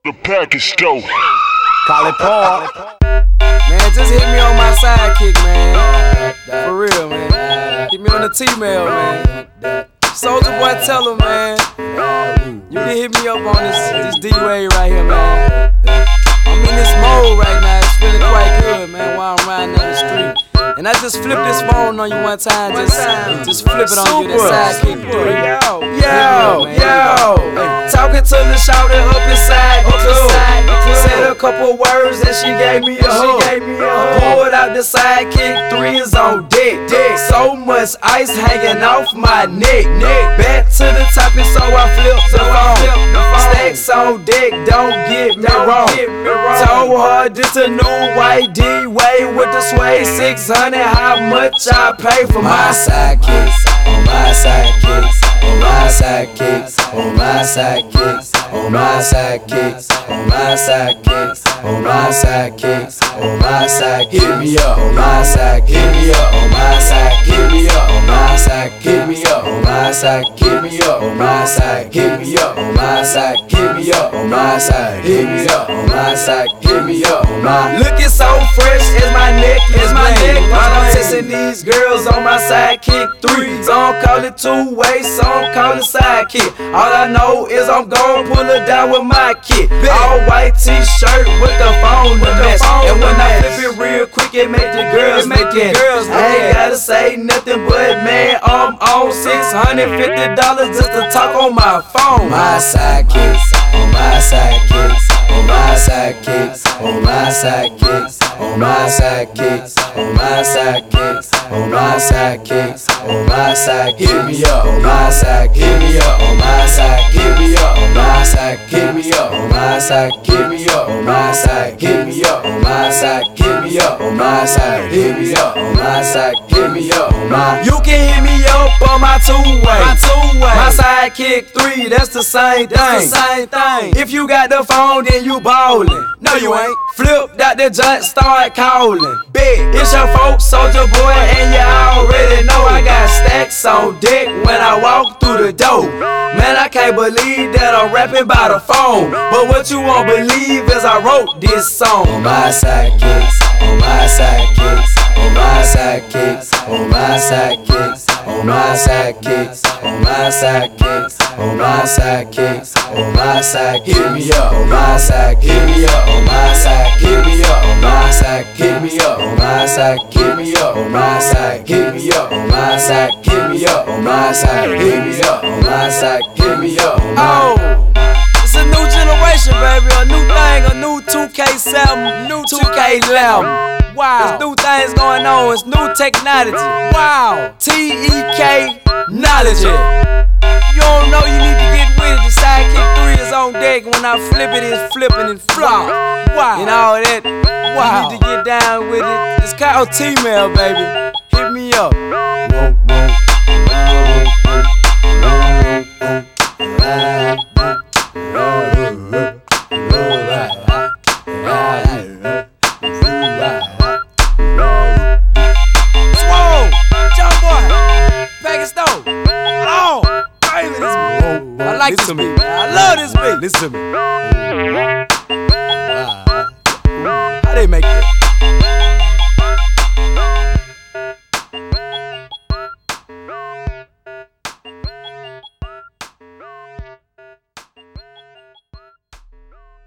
The package dope. Call it Paul. Man, just hit me on my sidekick, man. For real, man. Hit me on the T-mail, man. Soulja Boy, tell him, man. You can hit me up on this D-Wade right here, man. I'm in this mode right now. It's feeling quite good, man, while I'm riding down the street. And I just flipped this phone on you one time, just flip it on you, that sidekick. Yo, talking to the shawty up inside the club. Said a couple words and she gave me a hug. Pulled out the sidekick, 3 is on deck. So much ice hanging off my neck. Back to the topic, so I flipped the phone. Stacks on deck, don't get me wrong. Told her this a new white D-Wade with the suede 600. How much I pay for my sidekicks? On my sidekicks, on my sidekicks, on my sidekicks, on my sidekicks, on my sidekicks, on my sidekicks, on my sidekicks. Hit me up on my side, hit me up on my side, hit me up on my side, hit me up on my side, hit me up on my side, hit me up on my side, hit me up on my side, hit me up on my side, hit me up on my. Looking so fresh as my neck, as my neck. While I'm testing these girls on my sidekick 3. Some call it 2-way, some call it sidekick. All I know is I'm gon' pull it down with my kid. All white t-shirt with the phone to match. And when I flip it real quick, it make the girls look at it. I ain't gotta say nothing but man, I'm on $650 just to talk on my phone. My sidekicks, on my sidekicks, on my sidekicks, on my sidekicks, on my sidekicks, on my sidekicks, on my sidekicks, on my side. Hit me up on my side, hit me up on my side, hit me up on my side, hit me up on my side, hit me up on my side, hit me up on my side, hit me up on my side, hit me up on my side, hit me up on my. You can hit me up on my 2-way, my sidekick 3, that's the same thing. If you got the phone, then you ballin'. No, you ain't. Flip that the joint, start callin'. Big, it's your folks, Soulja Boy, and you already know I got stacks on deck when I walk through the door. Man, I can't believe that I'm rapping by the phone, but what you won't believe is I wrote this song. On my sidekicks, on my sidekicks, on my sidekicks, on my sidekicks, on my sidekicks, on my sidekicks, on my sidekicks, on my side. Hit me up on my side, hit me up on my side, hit me up on my side, hit me up on my side, hit me up on my side, hit me up on my side, hit me up on my side, hit me up on my side, hit me up on my. It's a new generation, baby, a new thing, a new 2K7, new 2K11. Wow, there's new things going on, it's new technology. Wow, TEK knowledge. You don't know, you need to get with it. The sidekick 3 is on deck. When I flip it, it's flipping and flop. Wow, and all that. Wow, you need to get down with it. It's called T-mail, baby. Hit me up. Whoa, whoa.